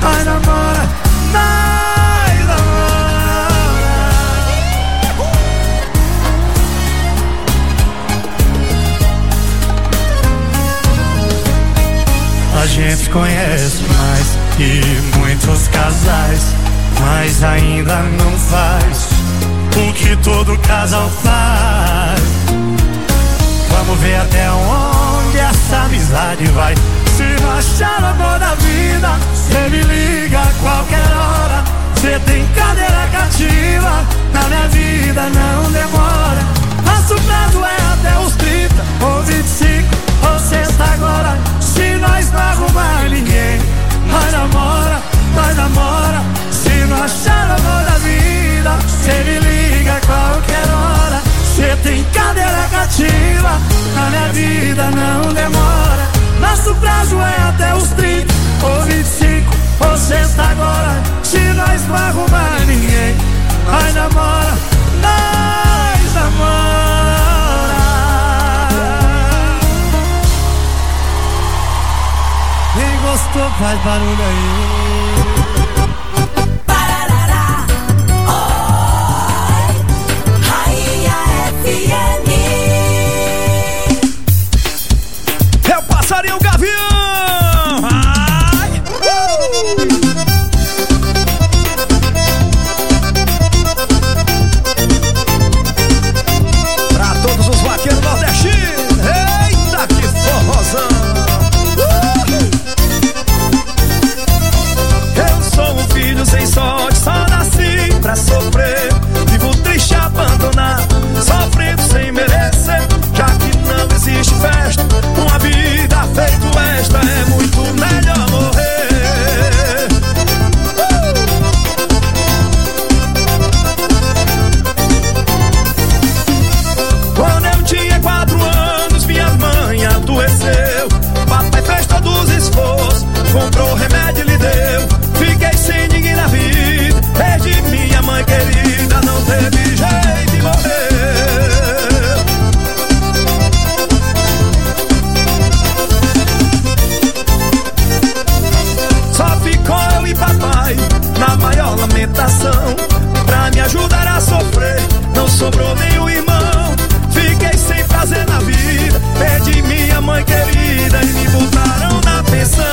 nós namora, nós namora. A gente conhece mais que muitos casais, mas ainda não faz o que todo casal faz. Vamos ver até onde essa amizade vai. Se não achar o amor da vida, cê me liga a qualquer hora. Cê tem cadeira cativa, na minha vida não demora. Nosso prazo é até os 30 ou 25 ou sexta agora. Se nós não arrumar ninguém, nós namora, nós namora. Se não achar o amor da vida, cê me liga a qualquer hora. Cê tem cadeira cativa, na minha vida não demora. Nosso prazo é até os 30 ou 25 ou sexta agora. Se nós não arrumar ninguém, nós namora, nós namora. Quem gostou faz barulho aí. É o passarinho Gavião! Ai! Pra todos os vaqueiros nordestinos, eita que forrozão! Eu sou um filho sem sorte, só nasci pra sofrer. Vivo triste, abandonado, sofrendo sem merecer. Já que não existe festa, uma vida feito esta é muito melhor morrer. Quando eu tinha 4 anos, minha mãe adoeceu. Papai fez todos os esforços, comprou remédio e lhe deu. Fiquei sem ninguém na vida, perdi minha mãe querida, não teve jeito de morrer. Só ficou eu e papai na maior lamentação. Pra me ajudar a sofrer, não sobrou nenhum irmão. Fiquei sem prazer na vida, perdi minha mãe querida e me botaram na pensão.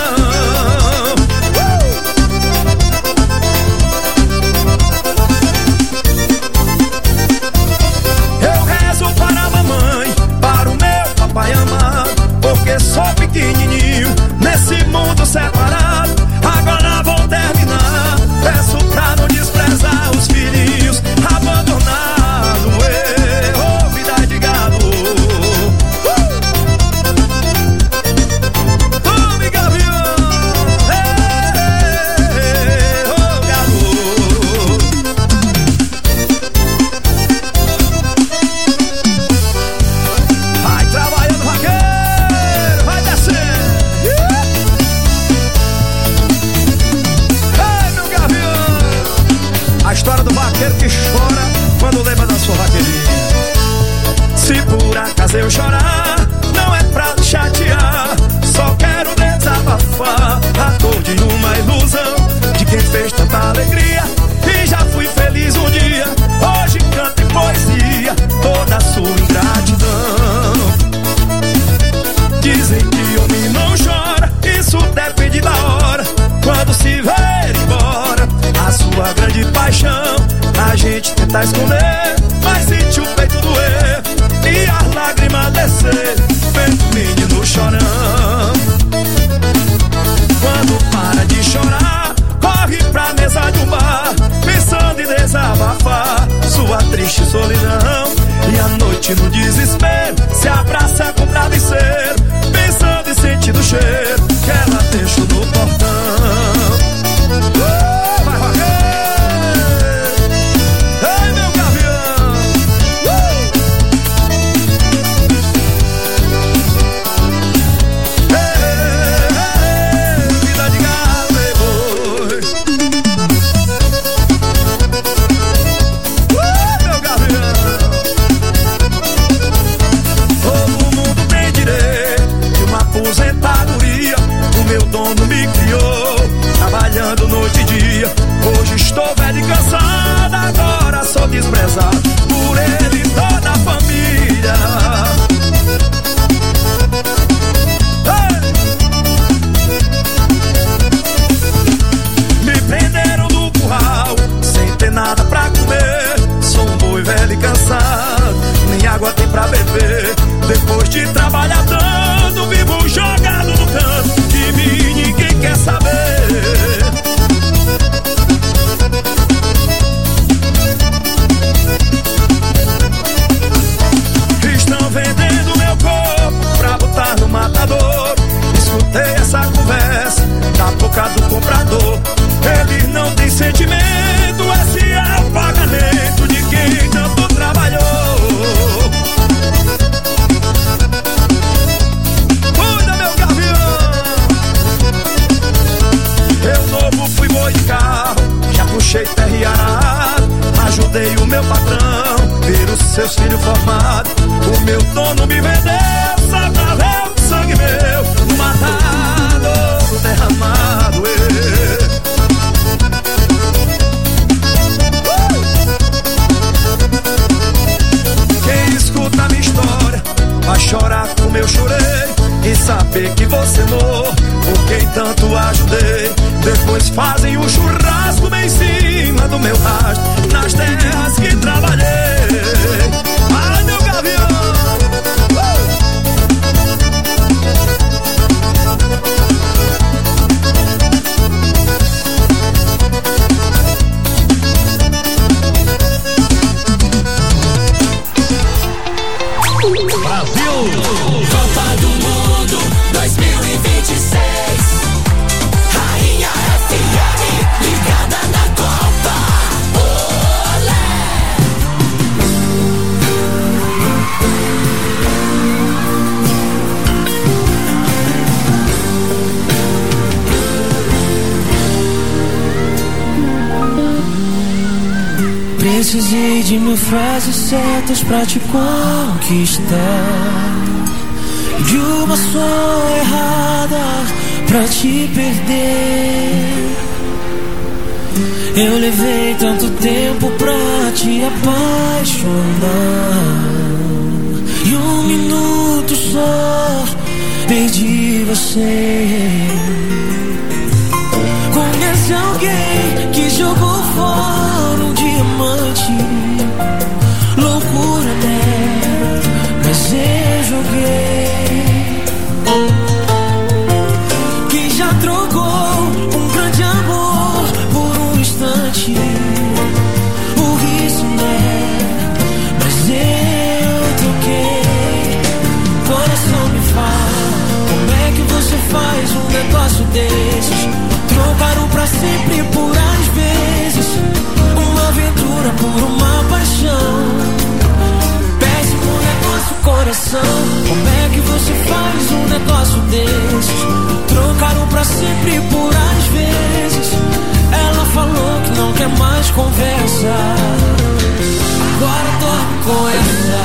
Eu rezo para a mamãe, para o meu papai amado, porque sou pequenininho nesse mundo separado. Agora vou terminar, peço pra não desprezar os filhinhos abandonados. Vida de gado. Tome Gavião, gado. Vai trabalhando, vaqueiro, vai descer. Ei, meu Gavião. A história do vaqueiro que chora quando lembra da sua vaqueirinha. Se por acaso eu chorar, não é pra te chatear, só quero desabafar a dor de uma ilusão, de quem fez tanta alegria e já fui feliz um dia. Hoje canto em poesia toda a sua ingratidão. Dizem que homem não chora, isso depende da hora. Quando se ver embora a sua grande paixão, a gente tenta esconder, mas sente o peito doer e as lágrimas descer, feito menino chorão. Quando para de chorar, corre pra mesa de um bar, pensando em desabafar sua triste solidão. E à noite no desespero, se abraça com o travesseiro, pensando e sentindo o cheiro que ela deixou no portão. Vai vaqueiro! Ei, meu Gavião! Vida de gado depois. Meu Gavião! Todo mundo tem direito de uma aposentadoria. O meu dono me criou trabalhando trabalhando noite e dia. Hoje estou velho e cansado, agora sou desprezado por ele e toda a família. Me prenderam no curral, sem ter nada pra comer. Sou um boi velho e cansado, nem água tem pra beber. Depois de trabalhar tanto, vivo jogado no canto, de mim ninguém quer saber. Estão vendendo meu corpo pra botar no matador. Escutei essa conversa da boca do comprador. Ele não tem sentimento, esse é o pagamento de quem tanto trabalhou. Cuida, meu gavião. Eu novo fui boi de carro, já puxei terra e arado. Ajudei o meu patrão, ver os seus filhos formados. O meu dono me vendeu, só pra ver o sangue meu no matado, no derramado. Quem escuta a minha história vai chorar como eu chorei e saber que você morreu por quem tanto ajudei. Depois fazem o churrasco bem em cima do meu rastro, nas terras que trabalhei. Ai, meu gavião. Brasil! Copa do Mundo 2026. Rainha FM, ligada na Copa. Olé! Precisei de mil frases certas pra te conquistar, de uma só errada pra te perder. Eu levei tanto tempo pra te apaixonar, e um minuto só perdi você. Conhece alguém que jogou fora um diamante? Loucura, né? Mas eu joguei. Quem já trocou um grande amor por um instante? Burrice, né? Mas eu troquei. Coração, me fala, como é que você faz um negócio desses? Trocaram pra sempre por às vezes, uma aventura por uma paixão. Péssimo negócio, coração. Como é que você faz um negócio desses? Trocaram pra sempre por às vezes. Ela falou que não quer mais conversa, agora dorme com essa.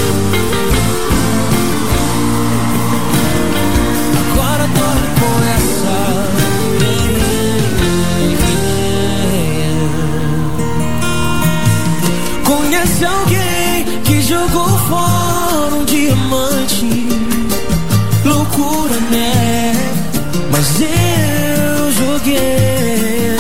Agora dorme com essa. Conhece alguém que jogou fora um diamante? Loucura, né? Mas eu joguei.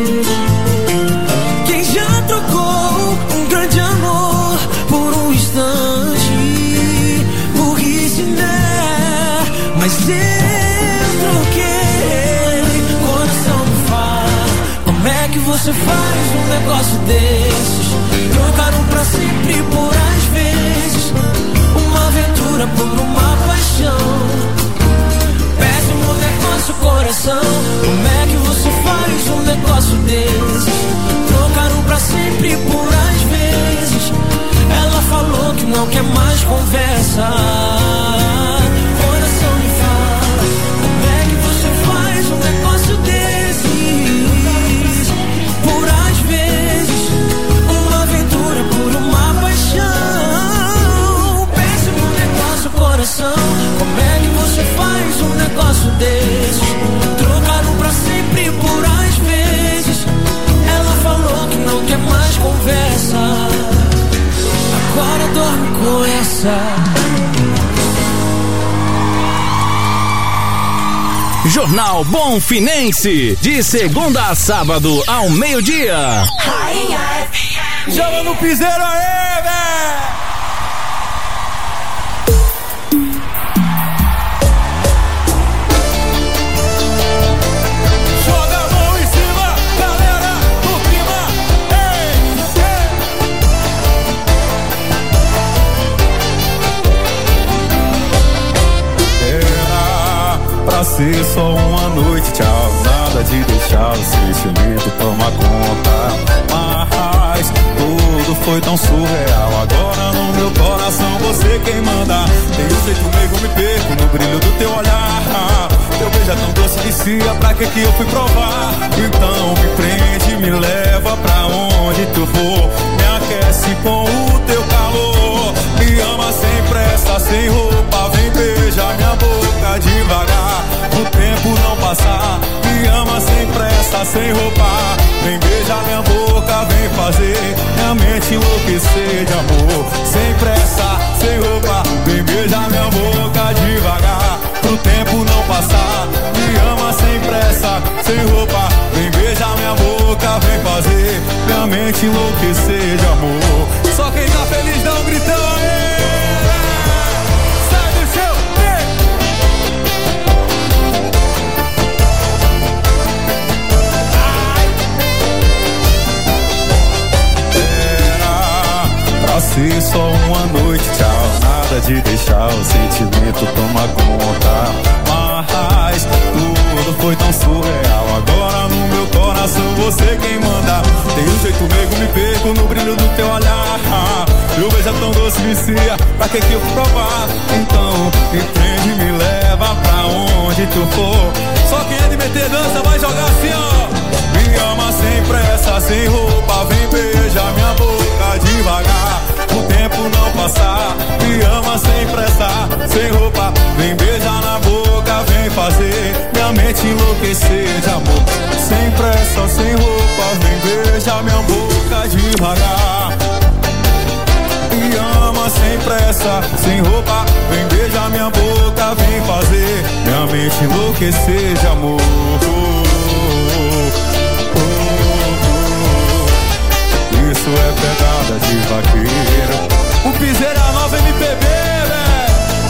Quem já trocou um grande amor por um instante? Burrice, né? Mas eu troquei. Coração, me fala, como é que você faz um negócio desses? Trocaram pra sempre por às vezes, uma aventura por uma paixão. Péssimo negócio, coração. Como é que você faz um negócio desses? Trocaram pra sempre por às vezes. Ela falou que não quer mais conversa. Coração, me fala, como é que você faz um negócio desses? Por às vezes, uma aventura por uma paixão. Péssimo negócio, coração. Como é que você faz um negócio desses? Trocaram pra sempre por às vezes. Jornal Bonfinense, de segunda a sábado ao meio-dia. Joga no piseiro aí, velho! Joga a mão em cima, galera, no clima, Era pra ser só uma noite, tchau. Nada de deixar o sentimento tomar conta. Mas tudo foi tão surreal. Agora no meu coração você quem manda. Tem um jeito meio me perco no brilho do teu olhar. Teu beijo é tão doce, vicia, pra que eu fui provar? Então me prende, me leva pra onde tu for. Me aquece com o teu calor. Me ama sem pressa, sem roupa. Vem beijar minha boca devagar, o tempo não passar. Me ama sem pressa, sem roupa. Vem beijar minha boca, vem fazer minha mente enlouquecer de amor. Sem pressa, sem roupa. Vem beijar minha boca devagar, pro tempo não passar. Me ama sem pressa, sem roupa. Vem beijar minha boca, vem fazer minha mente enlouquecer de amor. Só quem tá feliz dá um gritão aí. Sai do chão, pra ser só uma noite, tchau. Nada de deixar o sentimento tomar conta. Mas tudo foi tão surreal. Agora no meu coração você quem manda. Tem um jeito meio me perco no brilho do teu olhar. Meu beijo é tão doce, vicia, pra que eu fui provar? Então me prende, me leva pra onde tu for. Só quem é de meter dança vai jogar assim, ó. Me ama sem pressa, sem roupa. Vem beijar minha boca devagar, o tempo não passar. Me ama sem pressa, sem roupa. Vem beijar na boca, vem fazer minha mente enlouquecer de amor. Sem pressa, sem roupa. Vem beijar minha boca devagar. Me ama sem pressa, sem roupa. Vem beijar minha boca, vem fazer minha mente enlouquecer de amor. Isso é pegada de vaqueiro. O piseiro é a nova MPB, velho.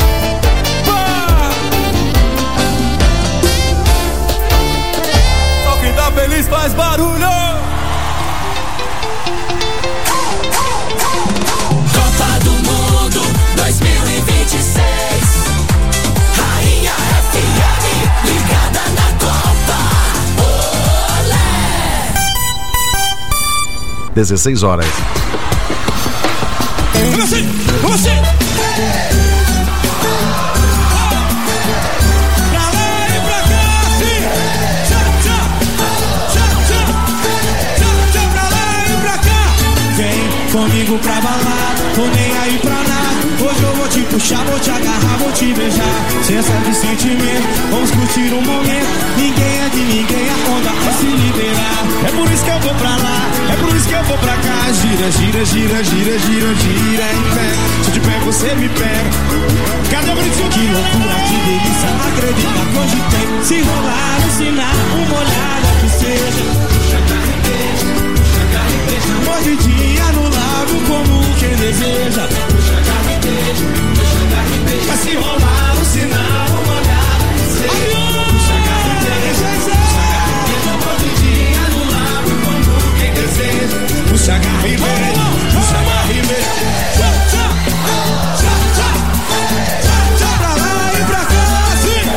Só quem tá feliz faz barulho. Copa do Mundo 2026. Rainha FM, ligada na Copa. Olé! 16 horas. Você! Pra lá e pra cá, sim! Tchau, pra lá e pra cá! Vem comigo pra balada, tô nem aí pra nada. Hoje eu vou te puxar, vou te agarrar, vou te beijar. Sensação de sentimento, vamos curtir um momento. Ninguém é de ninguém, a onda é se liberar. É por isso que eu vou pra lá, é por isso que eu vou pra cá. Gira, gira, gira, gira, gira, gira em pé. Se eu te pego, você me pega. Cadê o brinquinho? Que loucura, que delícia, não acredita que hoje tem. Se rolar no sinal, uma olhada que seja. Mordidinha no lábio como quem deseja. Mas se rolar no sinal, uma olhada que seja. Mordidinha no lábio como quem deseja. Puxa a garra e vem, puxa a garra e vem. Tchau, pra lá e pra cá, sim.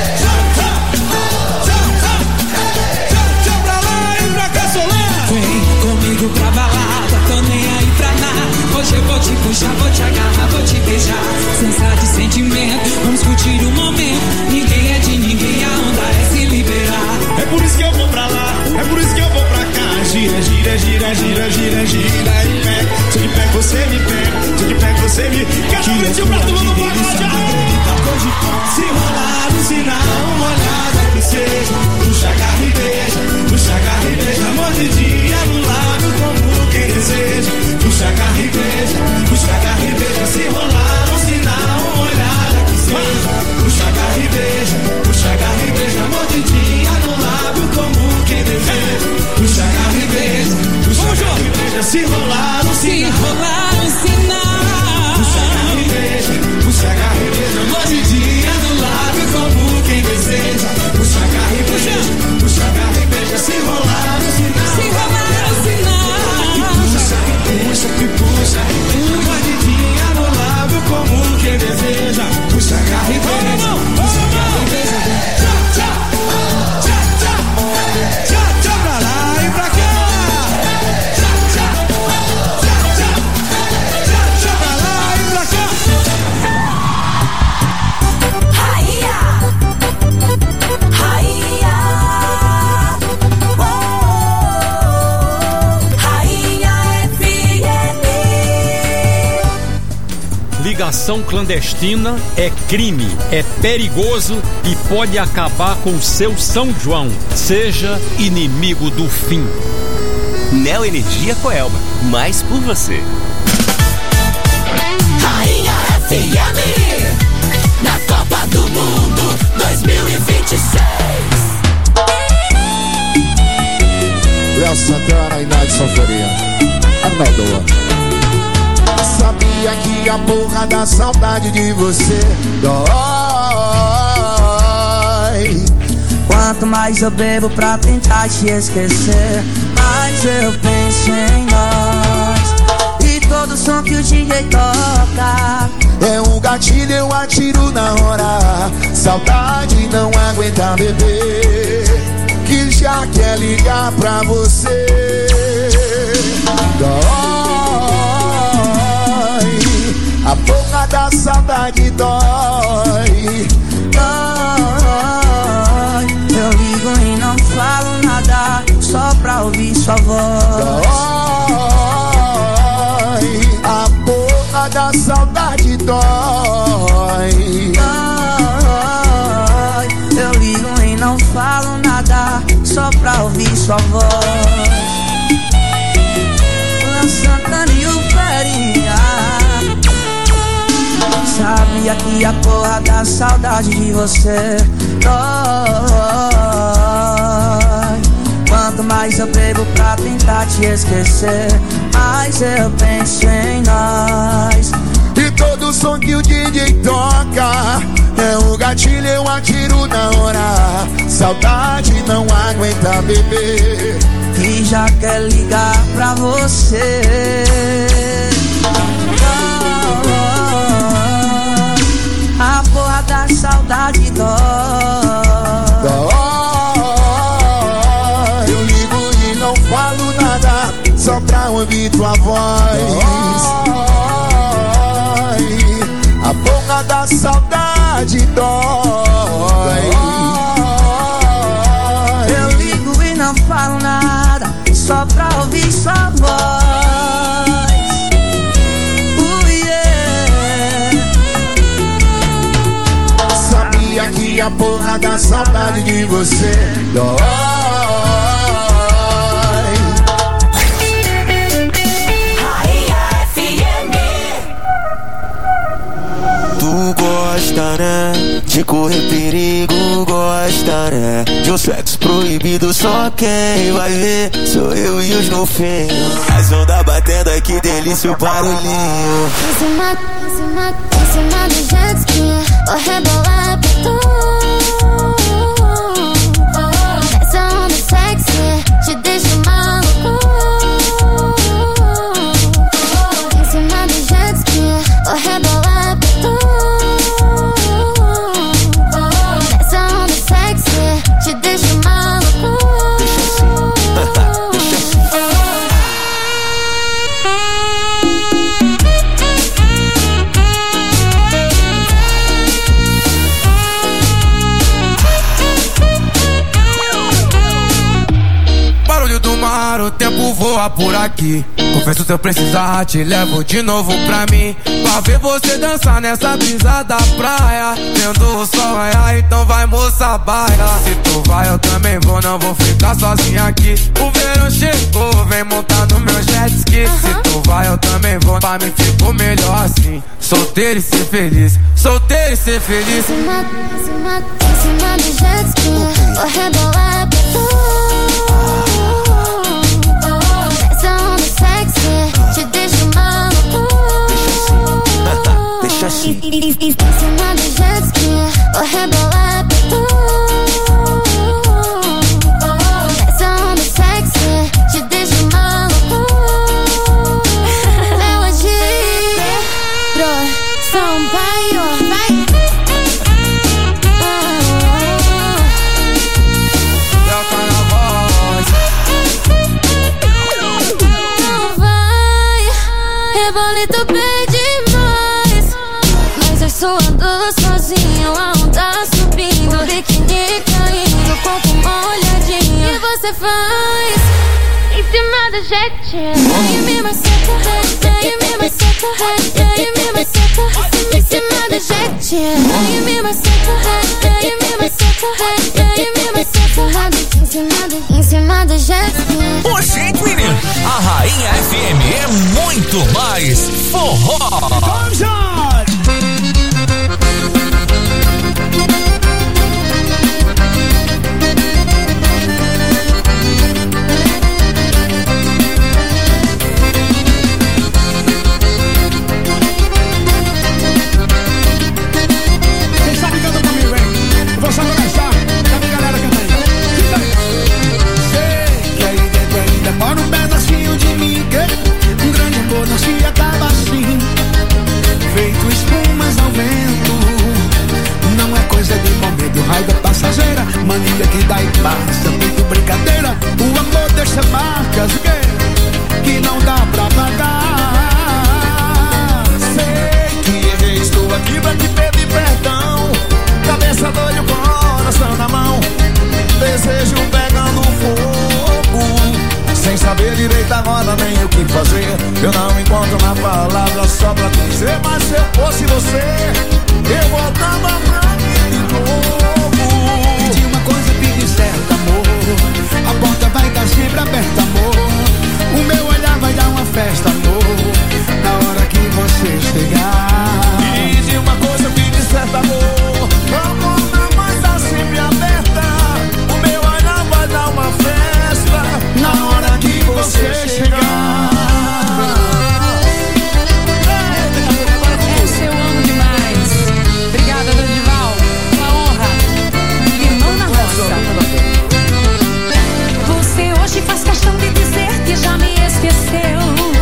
Tchau, pra lá e pra cá, Solano. Vem comigo pra balada, tô nem aí pra nada. Hoje eu vou te puxar, vou te agarrar, vou te beijar. Sensação de sentimento, vamos curtir o momento. Ninguém é de ninguém, a onda é se liberar. É por isso que eu vou pra lá, é por isso que eu vou pra cá. Gira, gira, gira, gira, gira, gira e pega. Se eu te pego, você me pega. Se eu te pego, você me pega. Quero curtir pra todo mundo pagode. Se rolar no sinal, uma olhada que seja. Puxa a garra e beija, puxa a garra e beija. Mordidinha no lábio como quem deseja. Puxa a garra e beija, puxa a garra e beija. Se rolar no sinal, uma olhada que seja. Puxa a garra e beija, puxa a garra e beija. Mordidinha ligação clandestina é crime, é perigoso e pode acabar com o seu São João. Seja inimigo do fim. Neo Energia Coelba, mais por você. Rainha FM, na Copa do Mundo 2026. Léo Santana e Nadson Faria, Arnaldo. Sabia que a porra da saudade de você dói. Quanto mais eu bebo pra tentar te esquecer, mais eu penso em nós. E todo som que o DJ toca é um gatilho, eu atiro na hora. Saudade não aguenta beber, que já quer ligar pra você. Dói, a boca da saudade dói. Dói, eu ligo e não falo nada, só pra ouvir sua voz. Dói, a boca da saudade dói. Dói, eu ligo e não falo nada, só pra ouvir sua voz. Santana e o Faria. Sabia que a porra da saudade de você dói. Quanto mais eu bebo pra tentar te esquecer, mais eu penso em nós. E todo som que o DJ toca é um gatilho, eu atiro na hora. Saudade não aguenta beber, que já quer ligar pra você. A porra da saudade dói. Eu ligo e não falo nada, só pra ouvir tua voz. A porra da saudade dói. Eu ligo e não falo nada, só pra ouvir sua voz. Sabia que a porra da saudade de você dói. Rainha FM. Tu gosta, né? De correr perigo, gosta, né? De um sexo proibido, só quem vai ver sou eu e os golfinhos. As ondas batendo, ai que delícia o barulhinho. Em cima do jet ski, vou rebolar pra tu. Essa onda sexy te deixa maluco. Em cima do jet ski, vou rebolar pra tu. Essa onda sexy te deixa maluco. Deixa assim, deixa assim. Barulho do mar, o tempo voa por aqui. Confesso, se eu precisar, te levo de novo pra mim. Pra ver você dançar nessa brisa da praia. Vendo o sol raiar, então vai moça baia. Se tu vai, eu também vou, não vou ficar sozinha aqui. O verão chegou, vem montar no meu jet ski. Se tu vai, eu também vou, pra mim ficou melhor assim. Solteiro e ser feliz, solteiro e ser feliz. Em cima do jet ski, vou rebolar pra tu. Essa onda sexy te deixa maluco. Deixa assim, deixa assim. Em cima do jet ski, vou rebolar pra tu. Essa onda sexy te deixa maluco. Melodia, bro, Sampaio, vai. Rebolito bem demais, mas eu suando sozinho, a onda subindo, o biquíni caindo, corpo molhadinho. E você faz em cima do jet, e me maceta, e me maceta. maceta, e me maceta, em cima do jet. E me maceta, e me maceta, e me maceta, em cima do jet. Ô, gente, menino, a Rainha FM é muito mais forró. Tom Jorge! Quem sabe canta comigo, hein? Eu vou só começar, tá minha galera cantando. Fica aí. Sei que aí dentro ainda mora um pedacinho de mim, que um grande amor não se acaba assim, feito espumas ao vento. Não é coisa de momento, raiva passageira, mania que dá e passa, feito brincadeira. O amor deixa marcas que não dá pra pagar. Sei que errei, estou aqui pra te pedir perdão. Cabeça doida, coração na mão, desejo pegando fogo, sem saber direito agora nem o que fazer. Eu não encontro uma palavra só pra dizer, mas se eu fosse você, eu voltava pra mim de novo. Pedi uma coisa, pedi certo, amor, a porta vai estar sempre aberta, amor. O meu olhar vai dar uma festa, amor, na hora que você chegar. Pedi uma coisa, pedi certo, amor, a porta vai estar sempre aberta. O meu olhar vai dar uma festa na hora que você chegar. Essa eu amo demais. Obrigada, Dorival. Uma honra. Irmão na roça. Você hoje faz questão de dizer que já me esqueceu.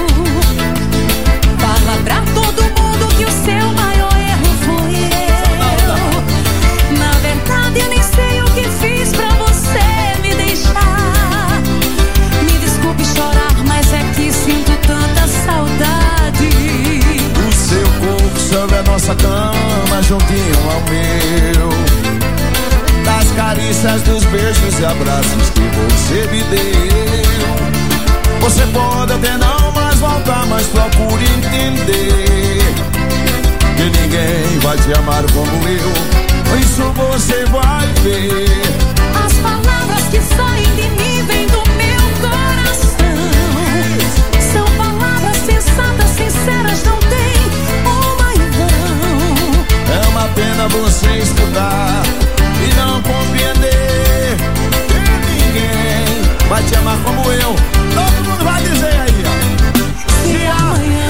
Fala pra todo mundo que o seu maior erro fui eu. Na verdade eu nem sei o que fiz pra você me deixar. Me desculpe chorar, mas é que sinto tanta saudade. O seu corpo sobre a nossa cama, juntinho ao meu, das carícias, dos beijos e abraços que você me deu. Você pode até não mais voltar, mas procure entender que ninguém vai te amar como eu. Isso você vai ver. As palavras que saem de mim vêm do meu coração. São palavras sensatas, sinceras, não tem uma em vão. É uma pena você escutar e não compreender que ninguém vai te amar como eu. Todo mundo vai dizer aí, ó. Se amanhã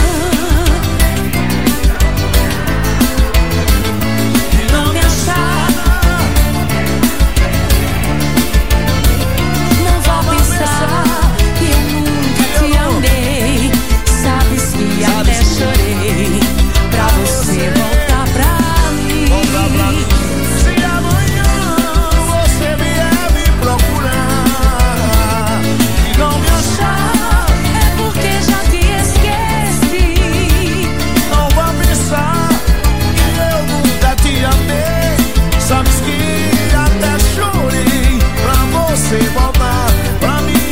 não me achar, não vou pensar que eu nunca te amei. Sabes que até chorei pra você voltar pra mim. Se amanhã você vier me procurar e não me achar, É porque já te esqueci. não vá pensar que eu nunca te amei. Sabes que até chorei pra você voltar pra mim.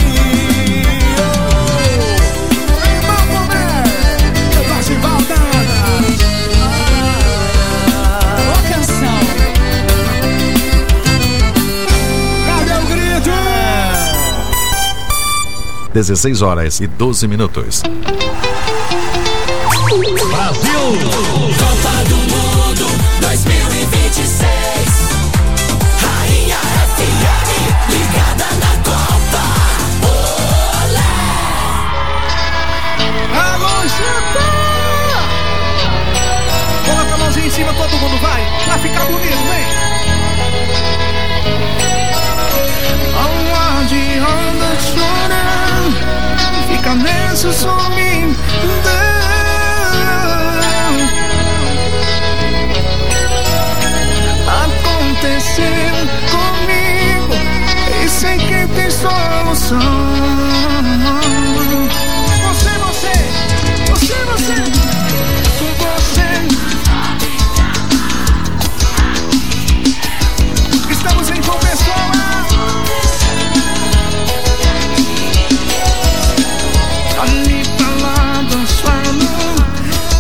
Irmão Tomé, eu gosto de Valdana. Ô canção. Cadê o grito? 16 horas e 12 minutos. Copa do Mundo 2026. Rainha FM ligada na Copa. Olé! Alô, Chapa! Coloca a mãozinha em cima, todo mundo vai. Pra ficar bonito, vem. Aonde chora, fica nessa solidão. Aconteceu comigo e sei que tem solução. Estamos em João Pessoa. Ali pra lá dançando,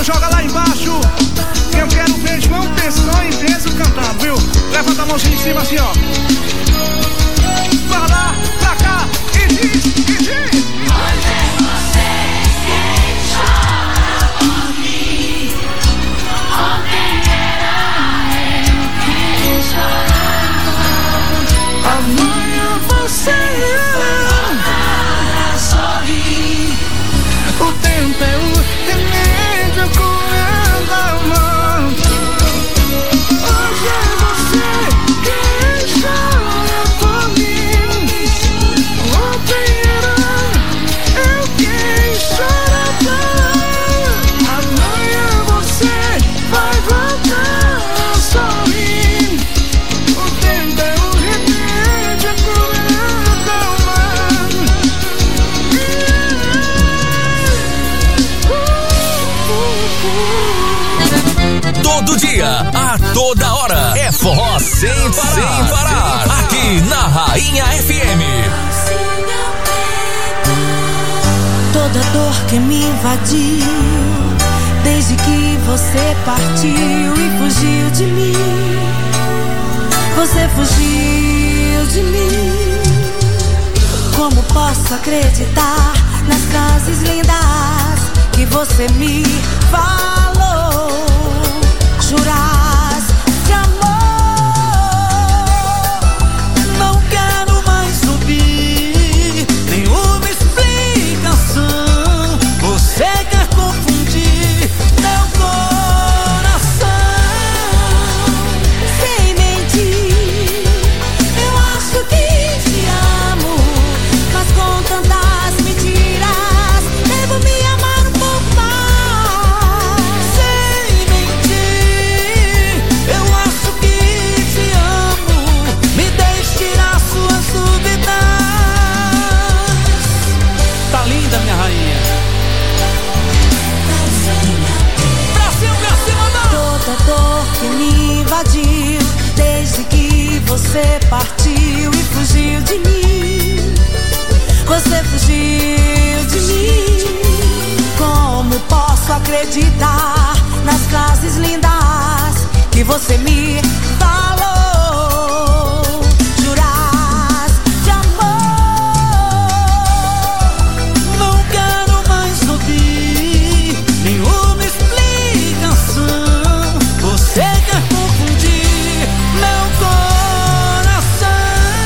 Moça, joga lá embaixo. Eu quero ver João Pessoa em peso cantando, viu? Levanta a mãozinha em cima assim, ó. Pra lá, pra cá, e diz, e diz. Hoje é você quem chora por mim. Ontem era eu quem chorava. Amanhã você voltar a sorrir. O tempo é o remédio curando a mão. Hoje é você quem chora por mim. Ontem era eu quem chorava. Amanhã você vai voltar a sorrir. O tempo é o remédio curando a mão. Todo dia, a toda hora, é forró sem parar. Aqui na Rainha FM. Toda dor que me invadiu, desde que você partiu e fugiu de mim. Você fugiu de mim. Como posso acreditar nas frases lindas que você me falou? Juras de amor. Não quero mais ouvir nenhuma explicação. Você quer confundir meu coração. Sem mentir, eu acho que te amo, mas com tantas mentiras devo me amar um pouco mais. Sem mentir, eu acho que te amo, me deixe tirar suas dúvidas. Tá linda, minha rainha. Toda dor que me invadiu, desde que você partiu e fugiu de mim. Você fugiu de mim. Como posso acreditar nas frases lindas que você me falou? Juras de amor. Não quero mais ouvir nenhuma explicação. Você quer confundir meu coração.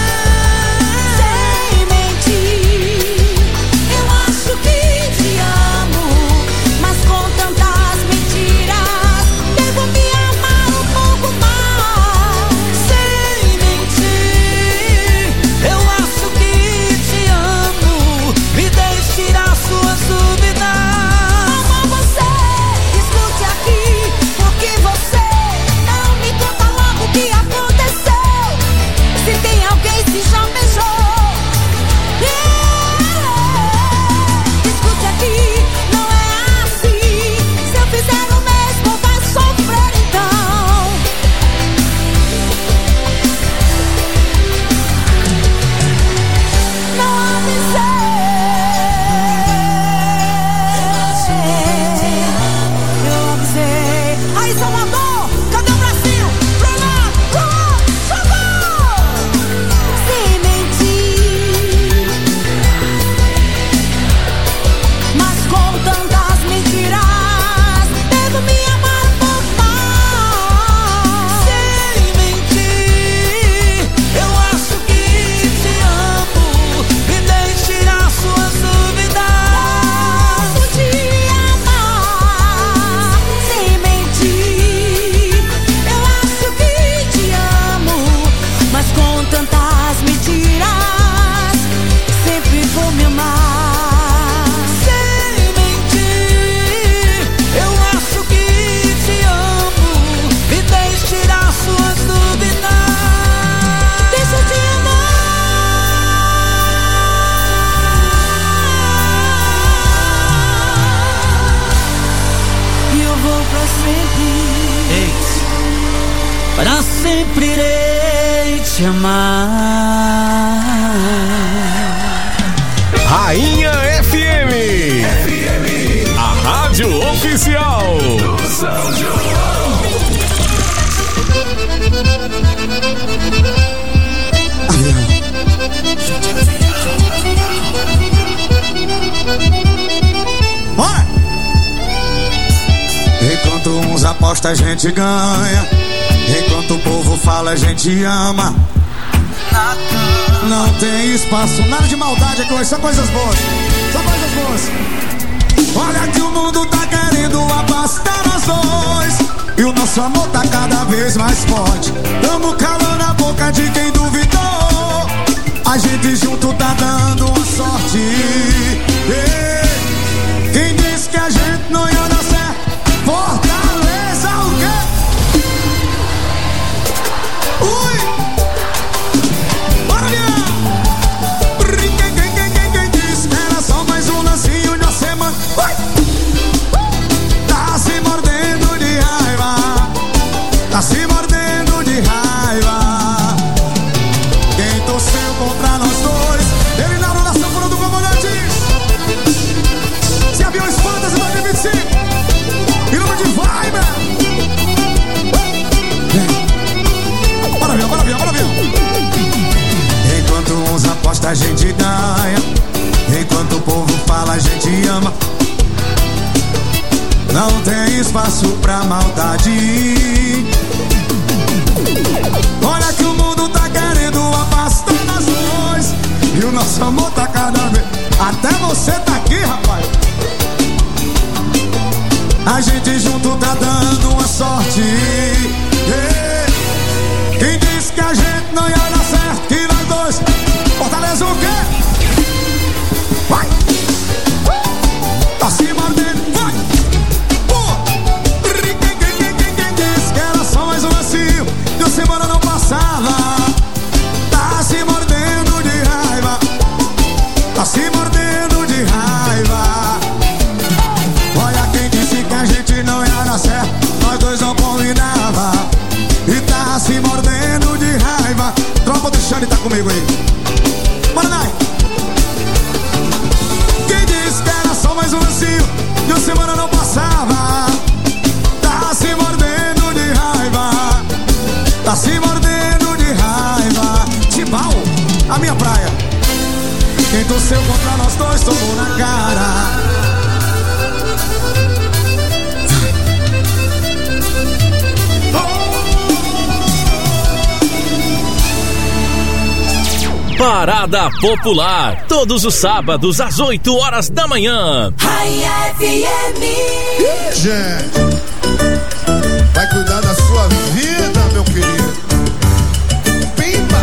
Sem mentir, eu acho que te amo, mas com tantas mentiras devo me amar um pouco mais. Sem mentir, eu acho que te amo, me deixe tirar suas dúvidas. Amo você, escute aqui, porque você não me conta logo o que aconteceu. Se tem alguém que já beijou, escute aqui, não é assim. Se eu fizer o mesmo, vai sofrer então. Não eu avisei. Aí, Salvador, cadê o Brasil? Pro lado, jogou! Sem mentir, mas com tantas mentiras devo me amar um pouco mais. Sem mentir, eu acho que te amo, me deixe tirar suas dúvidas. Posso te amar. Sem mentir, eu acho que te amo, mas com tantas mentiras sempre vou me amar. Sem mentir, eu acho que te amo, me deixe tirar suas dúvidas. Deixa eu te amar. E eu vou pra sempre. Pra sempre irei te amar. Rainha FM, a rádio oficial. aposta a gente ganha. Enquanto o povo fala a gente ama. Não tem espaço, nada de maldade aqui hoje, só coisas boas. Só coisas boas. Olha que o mundo tá querendo afastar nós dois, e o nosso amor tá cada vez mais forte. Tamo calor na boca de quem duvidou. A gente junto tá dando uma sorte. Quem disse que a gente não ia dar certo? Fortaleza o quê? Ui! Bora, quem disse que era só mais um lancinho de uma semana? Ui! Tá se mordendo de raiva. Tá se mordendo de raiva. Quem torceu contra nós dois, ele na nação fora do comandante. Se avião espantas em 2025, em nome de Vibe. Bora, avião, bora, avião, bora, avião. Enquanto uns apostam, a gente ganha. Enquanto o povo fala, a gente ama. Não tem espaço pra maldade. Olha que o mundo tá querendo afastar nós dois, e o nosso amor tá cada vez. Até você tá aqui, rapaz. A gente junto tá dando uma sorte. Quem disse que a gente não ia dar certo? Que nós dois. Fortaleza o quê? Vai! Tá se mordendo, vai! Quem disse que era só mais um lacinho de uma semana não passava? Tá se mordendo de raiva. Tá se mordendo de raiva. Olha quem disse que a gente não ia dar certo. Nós dois não combinava. E tá se mordendo de raiva. Tropa do Xande tá comigo aí. Bora, Nai. Quem disse que era só mais um lancinho de uma semana não passava? Tá se mordendo de raiva. Tá se mordendo de raiva. Tibau, a minha praia. Quem torceu contra nós dois tomou na cara. Parada Popular, todos os sábados às 8 horas da manhã. Rainha FM. Gente, vai cuidar da sua vida, meu querido. Pimba!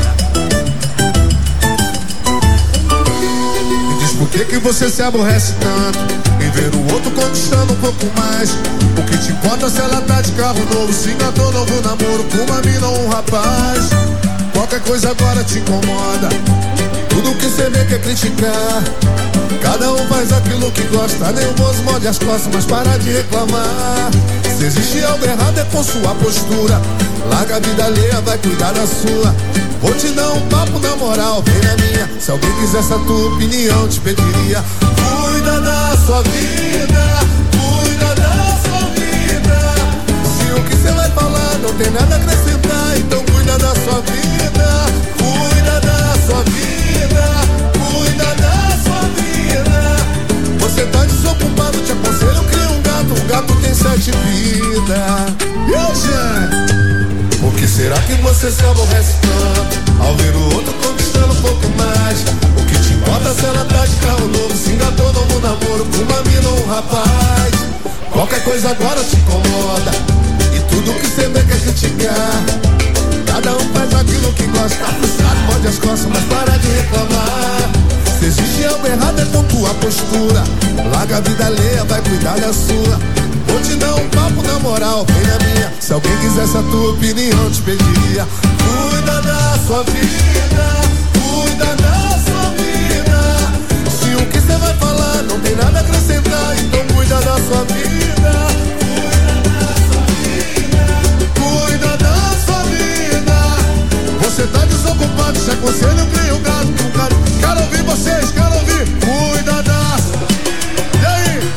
Me diz por que você se aborrece tanto em ver o outro conquistando um pouco mais. O que te importa se ela tá de carro novo, se engatou novo namoro com uma mina ou um rapaz. Qualquer coisa agora te incomoda. Tudo que você vê quer criticar. Cada um faz aquilo que gosta. Nervoso morde as costas, mas para de reclamar. Se existe algo errado é com sua postura. Larga a vida alheia, vai cuidar da sua. Vou te dar um papo na moral, vem na minha. Se alguém quisesse a tua opinião, te pediria. Cuida da sua vida. Cuida da sua vida. Se o que você vai falar não tem nada a acrescentar, então cuida da sua vida. Cuida da sua vida. Cuida da sua vida. Você tá desocupado, te aconselho, cria um gato. Um gato tem 7 vidas. Por que será que você se aborrece tanto ao ver o outro conquistando um pouco mais? O que te importa se ela tá de carro novo, se engatou novo namoro com uma mina ou um rapaz? Qualquer coisa agora te incomoda. E tudo que você vê quer criticar. Cada um faz aquilo que gosta. Tá frustrado, morde as costas, mas para de reclamar. Se existe algo errado é com tua postura. Larga a vida alheia, vai cuidar da sua. Vou te dar um papo na moral, vem na minha. Se alguém quisesse a tua opinião, te pediria. Cuida da sua vida. Cuida da sua vida. Se o que você vai falar não tem nada a acrescentar, então cuida da sua vida. Cuida da sua vida. Você tá desocupado, te aconselho, cria um gato. Quero ouvir vocês, quero ouvir. Cuida da. E aí?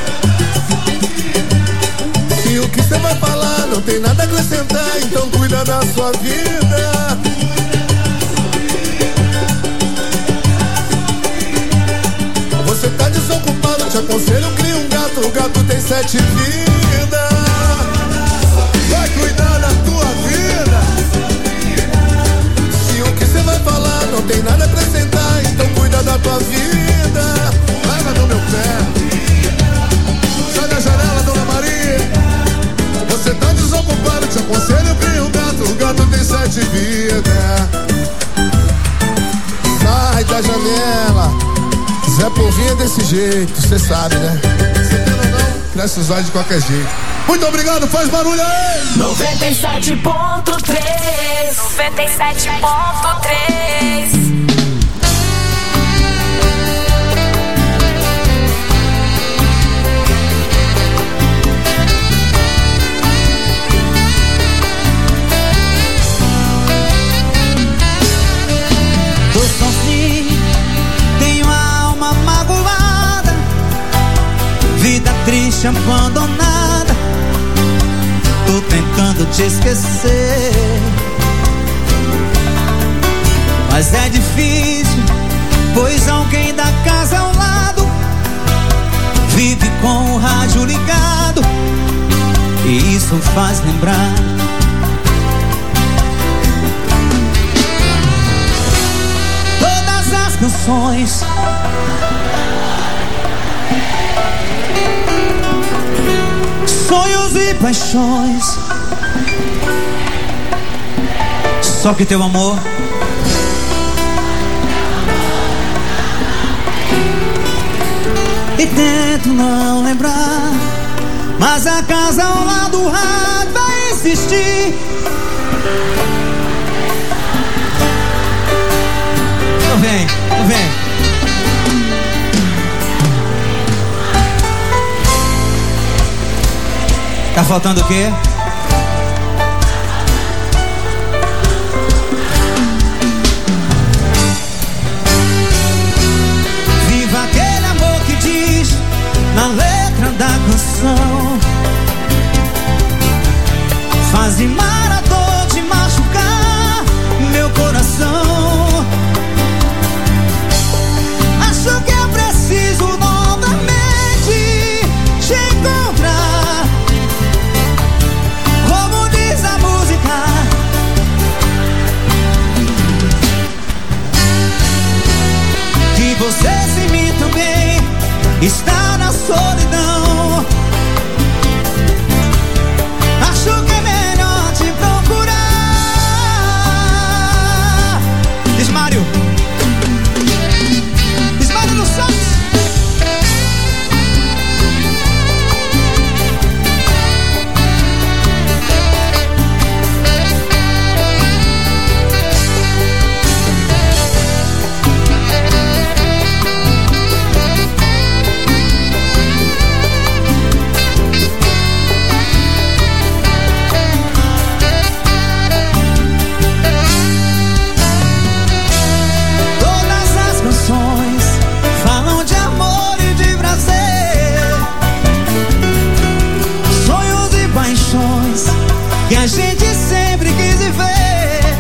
Se o que você vai falar não tem nada a acrescentar, então cuida da sua vida. Você tá desocupado, te aconselho, cria um gato. O gato tem 7 vidas. cuidar da tua vida. Se o que você vai falar não tem nada a acrescentar, então cuida da tua vida. Larga no meu pé. Sai da janela, Dona Maria. Você tá desocupado, te aconselho cria um gato. O gato tem 7 vidas. Sai da janela. Zé Povinho é desse jeito, cê sabe, né? Cê quer ou não, cresce os olhos de qualquer jeito. Muito obrigado, faz barulho aí! 97.3 97.3 Tô sozinho, tenho a alma magoada, vida triste, abandonada. Tô tentando te esquecer, mas é difícil, pois alguém da casa ao lado vive com o rádio ligado, e isso faz lembrar todas as canções, sonhos e paixões. Só que teu amor e tento não lembrar, mas a casa ao lado do rádio vai insistir. Então vem, então vem. Tá faltando o quê? Viva aquele amor que diz na letra da canção, faz de maratona de machucar meu coração. Acho que é preciso novamente te encontrar, como diz a música. Que você sem mim também está na solidão. Acho que é melhor te procurar. Ismário, Ismário dos Santos. Falam de amor e de prazer, sonhos e paixões que a gente sempre quis viver.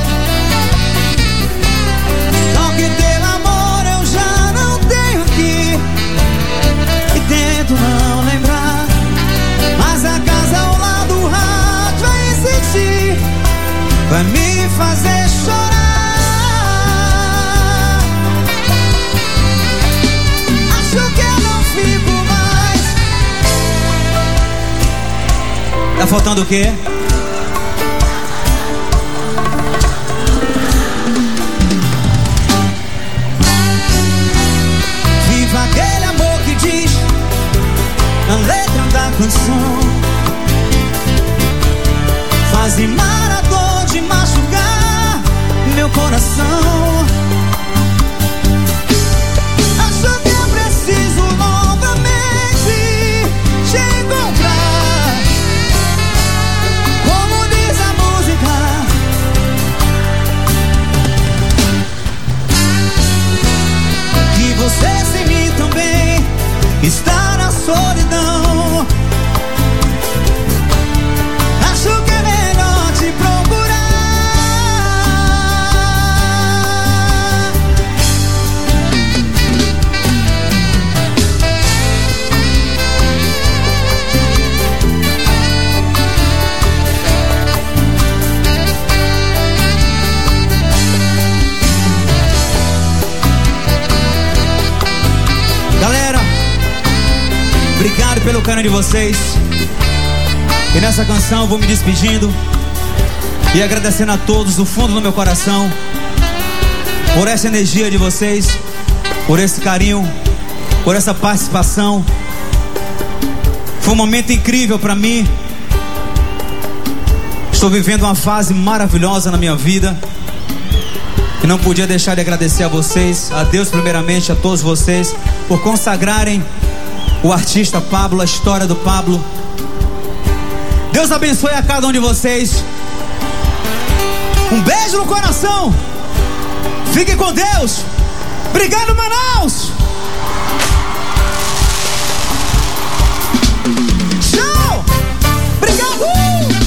Só que teu amor eu já não tenho aqui, e tento não lembrar, mas a casa ao lado do rádio vai insistir, vai me fazer chorar. Tá faltando o quê? Viva aquele amor que diz na letra da canção, faz de maratona de machucar meu coração. Acho que é preciso novamente te encontrar, como diz a música. Que você sem mim também está na solidão. Acho que é melhor te procurar. Obrigado pelo carinho de vocês. E nessa canção eu vou me despedindo e agradecendo a todos do fundo do meu coração por essa energia de vocês, por esse carinho, por essa participação. Foi um momento incrível para mim. Estou vivendo uma fase maravilhosa na minha vida e não podia deixar de agradecer a vocês, a Deus primeiramente, a todos vocês, por consagrarem o artista Pablo, a história do Pablo. Deus abençoe a cada um de vocês. Um beijo no coração. Fiquem com Deus. Obrigado, Manaus. Tchau. Obrigado.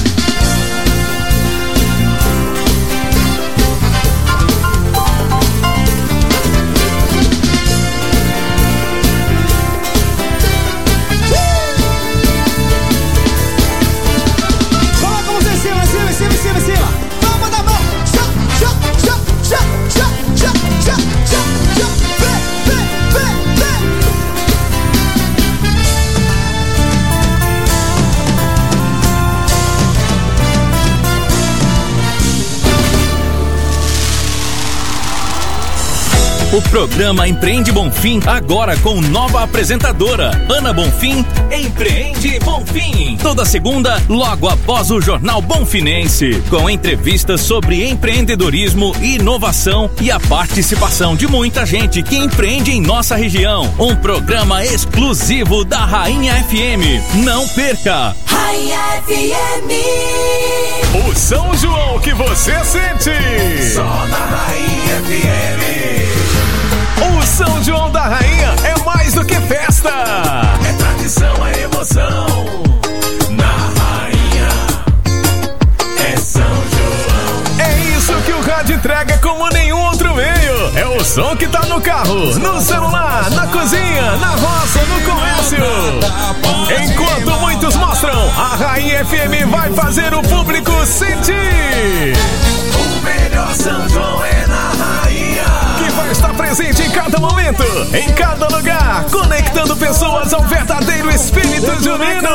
O programa Empreende Bonfim, agora com nova apresentadora, Ana Bonfim. Empreende Bonfim, toda segunda, logo após o Jornal Bonfinense, com entrevistas sobre empreendedorismo e inovação e a participação de muita gente que empreende em nossa região. Um programa exclusivo da Rainha FM. Não perca! Rainha FM. O São João que você sente. Só na Rainha FM. O São João da Rainha é mais do que festa. É tradição, é emoção. Na Rainha é São João. É isso que o rádio entrega como nenhum outro meio. É o som que tá no carro, no celular, na cozinha, na roça, no comércio. Enquanto muitos mostram, a Rainha FM vai fazer o público sentir. O melhor São João é na Rainha, que vai estar presente em cada momento, em cada lugar, conectando pessoas ao verdadeiro espírito junino.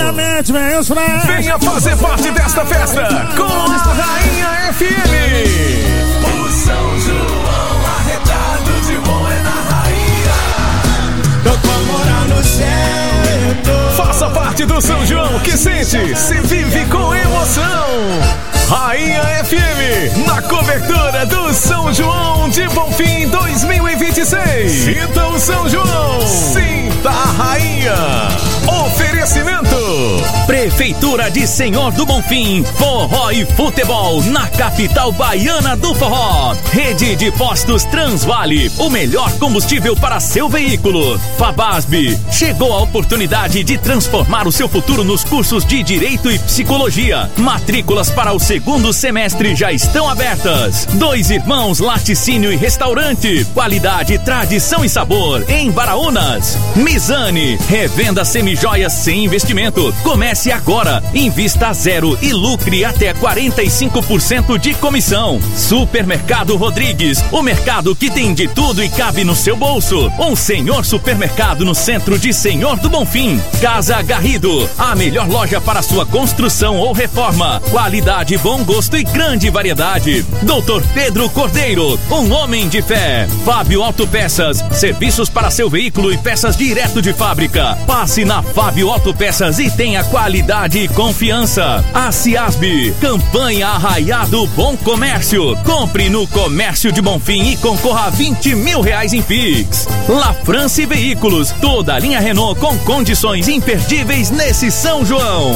Venha fazer parte desta festa com a Rainha FM. O São João arretado de bom é na Rainha. Tô com moral no céu. Faça parte do São João que sente, se vive com emoção. Rainha FM, na cobertura do São João de Bonfim 2026. Sinta o São João, sinta a Rainha. Oferecimento: Prefeitura de Senhor do Bonfim, forró e futebol na capital baiana do forró. Rede de postos Transvale, o melhor combustível para seu veículo. Fabasb, chegou a oportunidade de transformar o seu futuro nos cursos de Direito e Psicologia. Matrículas para o segundo semestre já estão abertas. Dois Irmãos Laticínio e Restaurante, qualidade, tradição e sabor em Baraunas. Mizane, revenda semijoias sem investimento. Comece agora, invista a zero e lucre até 45% de comissão. Supermercado Rodrigues, o mercado que tem de tudo e cabe no seu bolso. Um senhor supermercado no centro de Senhor do Bonfim. Casa Garrido, a melhor loja para sua construção ou reforma. Qualidade, bom gosto e grande variedade. Doutor Pedro Cordeiro, um homem de fé. Fábio Autopeças, serviços para seu veículo e peças direto de fábrica. Passe na Fábio Autopeças e tenha qualidade e confiança. A Ciasb, campanha Arraiado Bom Comércio. Compre no Comércio de Bonfim e concorra a R$20 mil em Pix. La France Veículos, toda a linha Renault com condições imperdíveis nesse São João.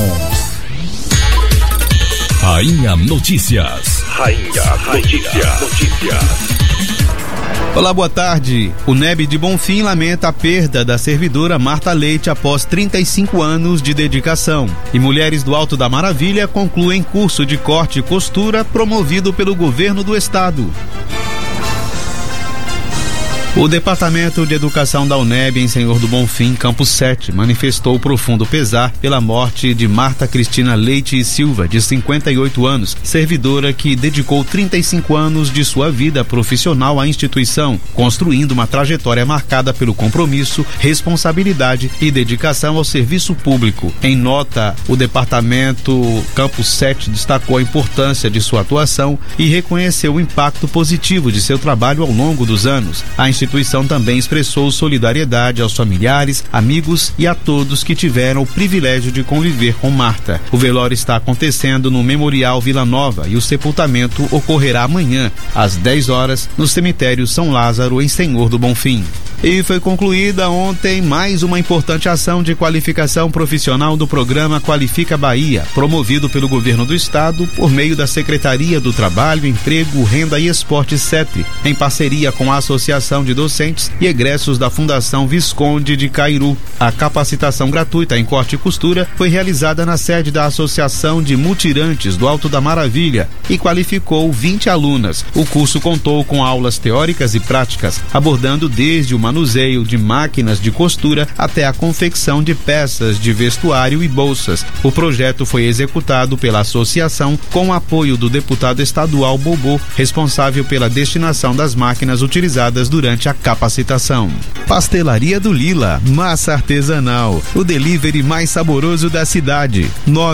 Rainha Notícias. Rainha Notícias. Olá, boa tarde. O NEB de Bonfim lamenta a perda da servidora Marta Leite após 35 anos de dedicação. E mulheres do Alto da Maravilha concluem curso de corte e costura promovido pelo governo do estado. O Departamento de Educação da UNEB em Senhor do Bonfim, Campus 7, manifestou profundo pesar pela morte de Marta Cristina Leite e Silva, de 58 anos, servidora que dedicou 35 anos de sua vida profissional à instituição, construindo uma trajetória marcada pelo compromisso, responsabilidade e dedicação ao serviço público. Em nota, o Departamento Campus 7 destacou a importância de sua atuação e reconheceu o impacto positivo de seu trabalho ao longo dos anos. A instituição também expressou solidariedade aos familiares, amigos e a todos que tiveram o privilégio de conviver com Marta. O velório está acontecendo no Memorial Vila Nova e o sepultamento ocorrerá amanhã, às 10 horas, no cemitério São Lázaro, em Senhor do Bonfim. E foi concluída ontem mais uma importante ação de qualificação profissional do programa Qualifica Bahia, promovido pelo governo do estado por meio da Secretaria do Trabalho, Emprego, Renda e Esporte (SETRE), em parceria com a Associação de Docentes e Egressos da Fundação Visconde de Cairu. A capacitação gratuita em corte e costura foi realizada na sede da Associação de Mutirantes do Alto da Maravilha e qualificou 20 alunas. O curso contou com aulas teóricas e práticas, abordando desde o manuseio de máquinas de costura até a confecção de peças de vestuário e bolsas. O projeto foi executado pela associação com o apoio do deputado estadual Bobô, responsável pela destinação das máquinas utilizadas durante a capacitação. Pastelaria do Lila, massa artesanal, o delivery mais saboroso da cidade.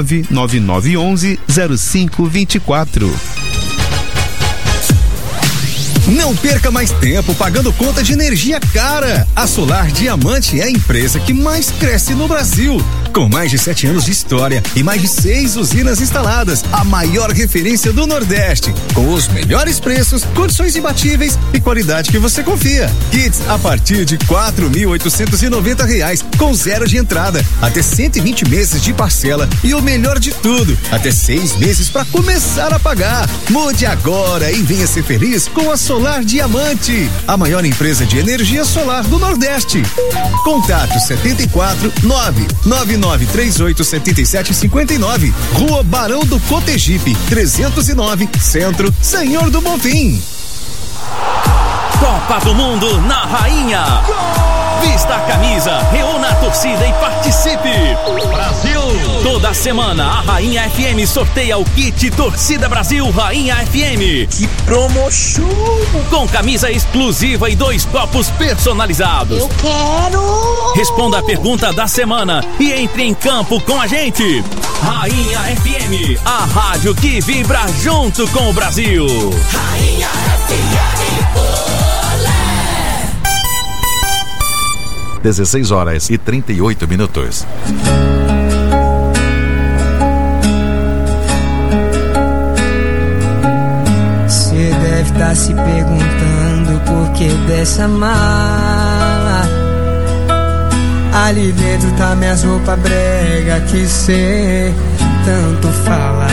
99911-0524. Não perca mais tempo pagando conta de energia cara. A Solar Diamante é a empresa que mais cresce no Brasil. Com mais de 7 anos de história e mais de 6 usinas instaladas, a maior referência do Nordeste, com os melhores preços, condições imbatíveis e qualidade que você confia. Kits a partir de R$4.890, com 0 de entrada, até 120 meses de parcela e o melhor de tudo, até 6 meses para começar a pagar. Mude agora e venha ser feliz com a Solar Diamante, a maior empresa de energia solar do Nordeste. Contato 74 999387759, Rua Barão do Cotegipe, 309, Centro, Senhor do Bonfim. Copa do Mundo na Rainha. Vista a camisa, reúna a torcida e participe. Brasil! Toda semana a Rainha FM sorteia o kit Torcida Brasil Rainha FM. Que promo show! Com camisa exclusiva e 2 copos personalizados. Eu quero! Responda a pergunta da semana e entre em campo com a gente. Rainha FM, a rádio que vibra junto com o Brasil. Rainha FM. 16 horas e 38 minutos. Você deve estar se perguntando por que dessa mala. Ali dentro tá minhas roupas brega que cê tanto fala.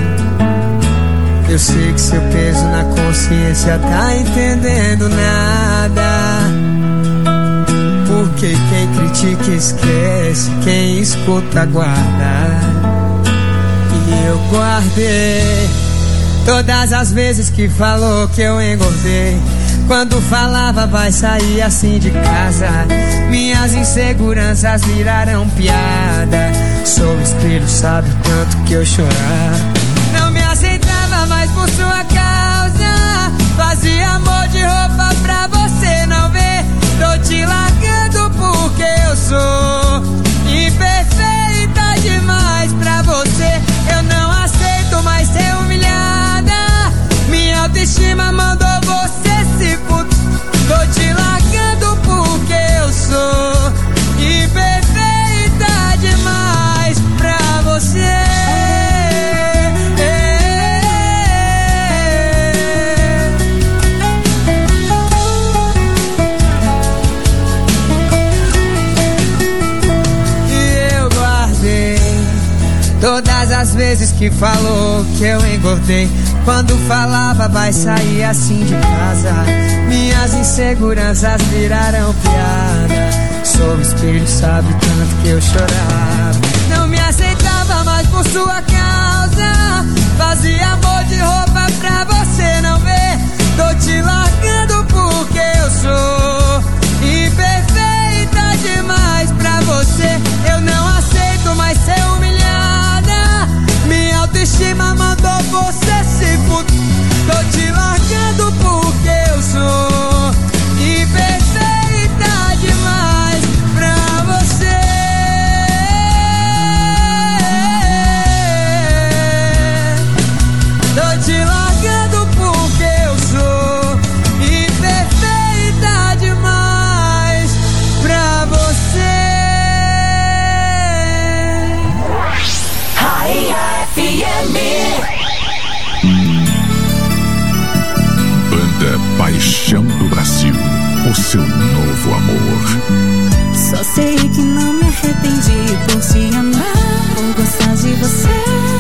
Eu sei que seu peso na consciência tá entendendo nada. Porque quem critica esquece, quem escuta guarda. E eu guardei todas as vezes que falou que eu engordei. Quando falava vai sair assim de casa, minhas inseguranças viraram piada. Sou espelho, sabe o tanto que eu chorava. Não me aceitava mais por sua causa. Fazia amor de roupa pra você não ver. Tô te largando porque eu sou imperfeita demais pra você. Eu não aceito mais ser humilhada. Minha autoestima mandou você se fuder. Tô te largando porque eu sou imperfeita demais pra você. Todas as vezes que falou que eu engordei. Quando falava vai sair assim de casa, minhas inseguranças viraram piada. Sou espelho, sabe o tanto que eu chorava. Não me aceitava mais por sua causa. Fazia amor de roupa pra você não ver. Tô te largando porque eu sou imperfeita demais pra você. Eu não aceito mais ser humilhada. Minha autoestima mandou você se fuder. Tô te largando porque eu sou imperfeita demais pra você. Tô te largando porque eu sou imperfeita demais pra você. Rainha FM. Banda Paixão do Brasil, o seu novo amor. Só sei que não me arrependi por te amar, por gostar de você.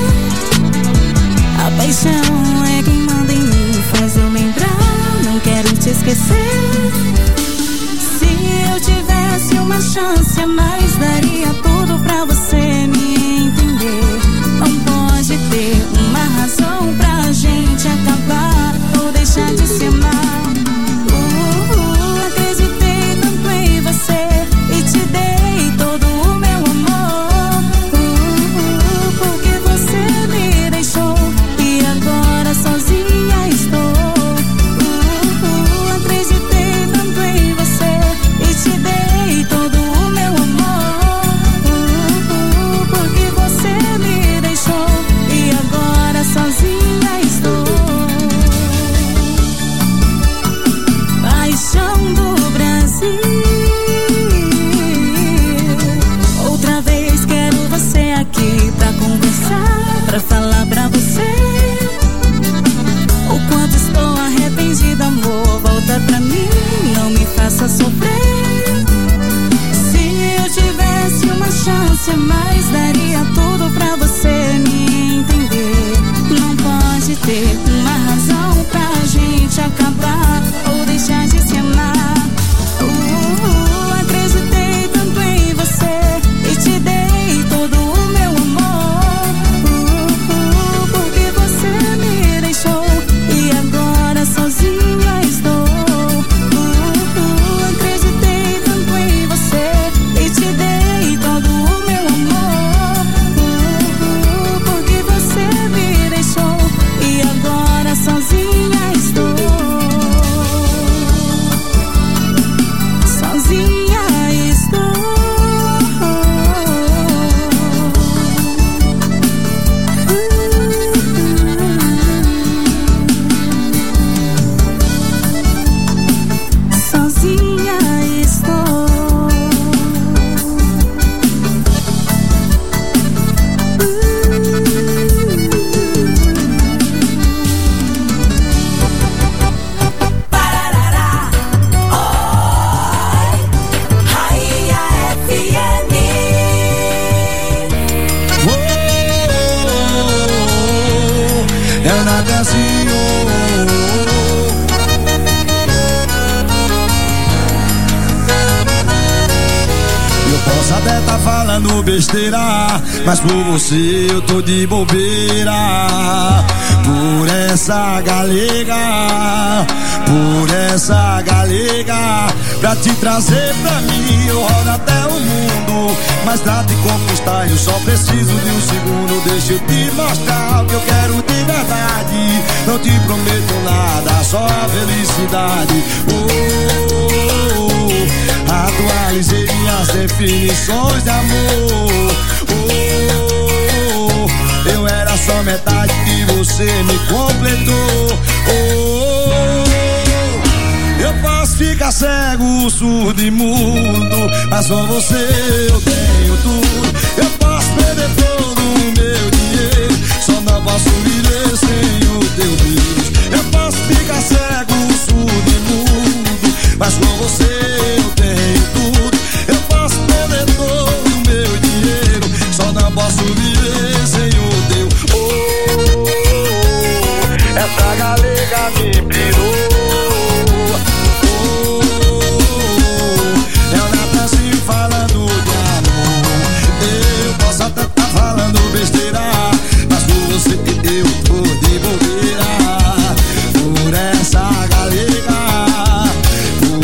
A paixão é quem manda em mim, faz eu lembrar, não quero te esquecer. Se eu tivesse uma chance a mais, daria tudo pra você me entender. Não pode ter uma razão pra gente acabar ou deixar de se amar. Acreditei tanto em você e te dei todo o meu amor. Porque você me deixou e agora sozinha estou. Acreditei tanto em você e te dei todo o meu amor. Porque você me deixou e agora sozinha estou. Paixão do Brasil. Outra vez quero você aqui pra conversar, pra falar pra você o quanto estou arrependida, amor. Volta pra mim, não me faça sofrer. Se eu tivesse uma chance a mais, daria tudo pra você me entender. Não pode ter uma razão pra gente acabar ou deixar de se amar. Acreditei tanto em você e te dei todo o meu amor. Porque você me deixou e agora sozinha estou. Acreditei tanto em você e te dei todo o meu amor. Porque você me deixou e agora sozinha estou. Sozinha estou. Sozinha estou. Rainha FM. É nada assim, eu posso até tá falando besteira, mas por você eu tô de bobeira. Por essa galega, pra te trazer pra mim eu rodo até o mundo. Mas pra te conquistar eu só preciso de um segundo. Deixa eu te mostrar o que eu quero de verdade. Não te prometo nada, só a felicidade. Atualizei minhas definições de amor. Eu era só metade que você me completou. Eu posso ficar cego, surdo e mudo, mas com você eu tenho tudo. Eu posso perder todo o meu dinheiro, só não posso viver sem o teu beijo. Eu posso ficar cego, surdo e mudo, mas com você eu tenho tudo. Eu posso perder todo o meu dinheiro, só não posso viver sem o teu. Essa galega me pirou. Falando de amor, eu posso até tá falando besteira, mas por você eu tô de bobeira. Por essa galega, por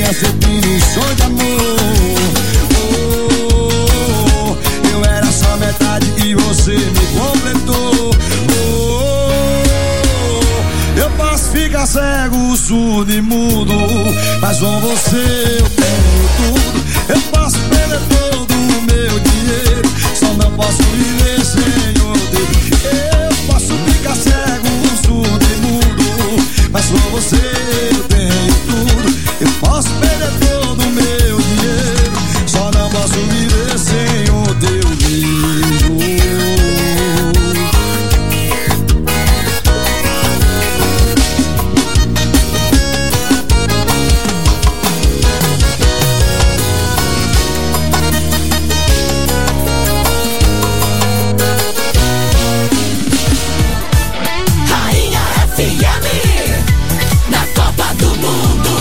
definição de amor. Eu era só metade e você me completou. Eu posso ficar cego, surdo e mudo, mas com você eu tenho tudo. Eu posso perder todo o meu dinheiro, só não posso viver sem o dele. Eu posso ficar cego, surdo e mudo, mas com você